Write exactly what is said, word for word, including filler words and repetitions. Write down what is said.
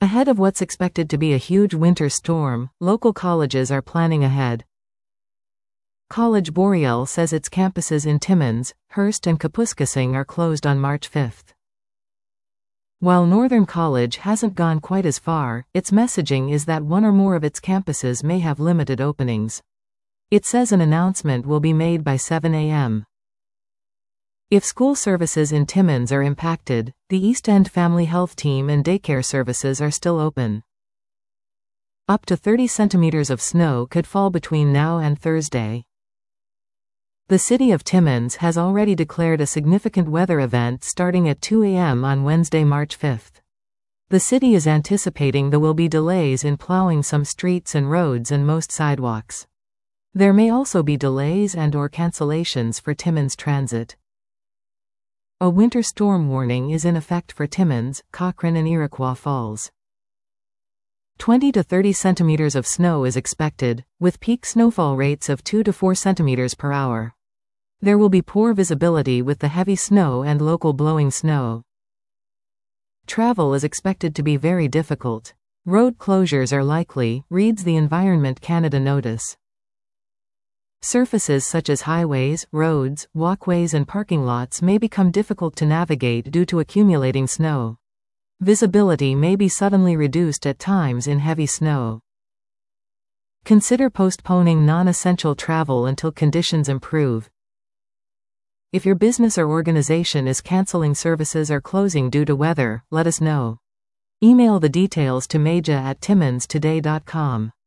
Ahead of what's expected to be a huge winter storm, local colleges are planning ahead. College Boreal says its campuses in Timmins, Hearst and Kapuskasing are closed on March fifth. While Northern College hasn't gone quite as far, its messaging is that one or more of its campuses may have limited openings. It says an announcement will be made by seven a m If school services in Timmins are impacted, the East End Family Health Team and daycare services are still open. Up to thirty centimeters of snow could fall between now and Thursday. The city of Timmins has already declared a significant weather event starting at two a m on Wednesday, March fifth. The city is anticipating there will be delays in plowing some streets and roads and most sidewalks. There may also be delays and or cancellations for Timmins Transit. A winter storm warning is in effect for Timmins, Cochrane and Iroquois Falls. twenty to thirty centimeters of snow is expected, with peak snowfall rates of two to four centimeters per hour. There will be poor visibility with the heavy snow and local blowing snow. Travel is expected to be very difficult. Road closures are likely, reads the Environment Canada notice. Surfaces such as highways, roads, walkways and parking lots may become difficult to navigate due to accumulating snow. Visibility may be suddenly reduced at times in heavy snow. Consider postponing non-essential travel until conditions improve. If your business or organization is canceling services or closing due to weather, let us know. Email the details to meja at timmins today dot com.